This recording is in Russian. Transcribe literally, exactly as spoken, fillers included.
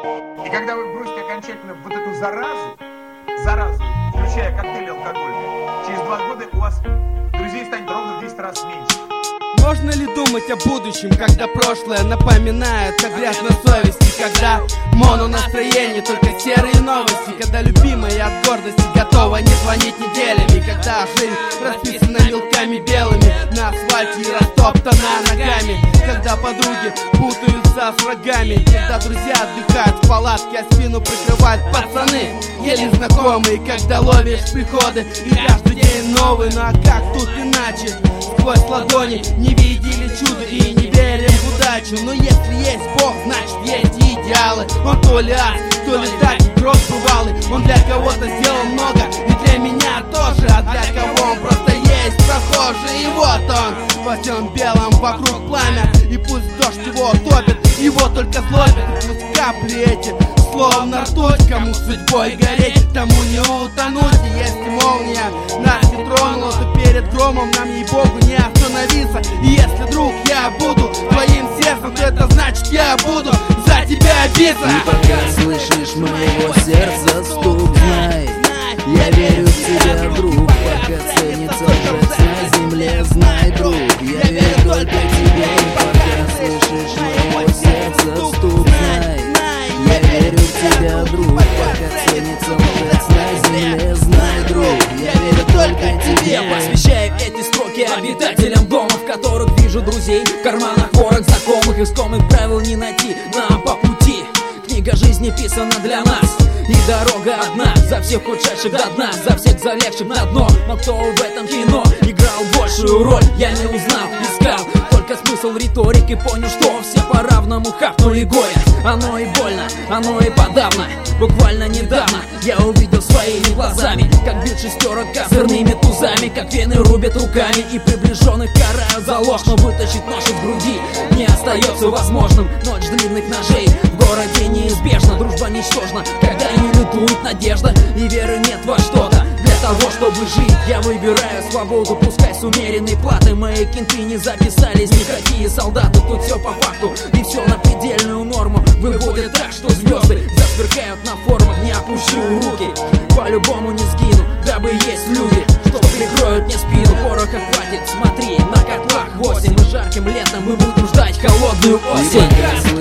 И когда вы бросите окончательно вот эту заразу, заразу, включая коктейль алкогольный, через два года у вас друзей станет ровно в десять раз меньше. Можно ли думать о будущем, когда прошлое напоминает о грязной совести, когда мононастроение, только серые новости, когда любимая от гордости готова не звонить неделями, когда жизнь расписана мелками белыми на асфальте и растоптана ногами, когда подруги путаются с врагами, когда друзья отдыхают в палатке, а спину прикрывают пацаны еле знакомые, когда ловишь приходы и каждый день новый, ну а как тут иначе? Сквозь ладони не видели чудо и не верим в удачу. Но если есть Бог, значит есть и идеалы. Он то ли ас, то ли так игрок бывалый. Он для кого-то сделал много, и для меня тоже. А для кого он просто есть прохожий. И вот он, во всем белом вокруг пламя. И пусть дождь его топит, его только злобит. Пусть капли эти, словно ртуть, кому судьбой гореть, тому не утонуть. И если молния нас не тронула, то перед громом нам, ей-богу, не остановиться. И если, друг, я буду твоим сердцем, то это значит, я буду за тебя биться. И пока слышишь моего сердца стук, знай, я верю в тебя, друг. Пока ценится жесть на земле, знай, друг, я верю только тебе. И пока слышишь моего сердца стук, знай, я верю в тебя, друг. Пока ценится жесть на земле, знай, друг, я верю только тебе. Я посвящаю эти строки обитателям дома, в которых вижу друзей, в карманах ворох знакомых. Искомых правил не найти нам по пути. Книга жизни писана для нас, и дорога одна, за всех ушедших до дна, за всех залегших на дно. Но кто в этом кино играл большую роль, я не узнал, искал только смысл в риторике, понял, что все по-равному хапнули горя. Оно и больно, оно и подавно. Буквально недавно я увидел своими глазами, как бьют шестерок козырными тузами, как вены рубят руками и приближенных карают за ложь. Но вытащить нож из груди не остается возможным. Ночь длинных ножей в городе неизбежна. Дружба ничтожна, когда не лютует надежда и веры нет во что-то. Для того, чтобы жить, я выбираю свободу, пускай с умеренной платой. Мои кенты не записались никакие солдаты. Тут все по факту и все на предельную норму. Выводят так, что звезды засверкают на формах. Не опущу руки, по-любому не сгину, дабы есть люди, что прикроют мне спину. Пороха хватит, смотри, на котлах восемь. И жарким летом мы будем ждать холодную осень.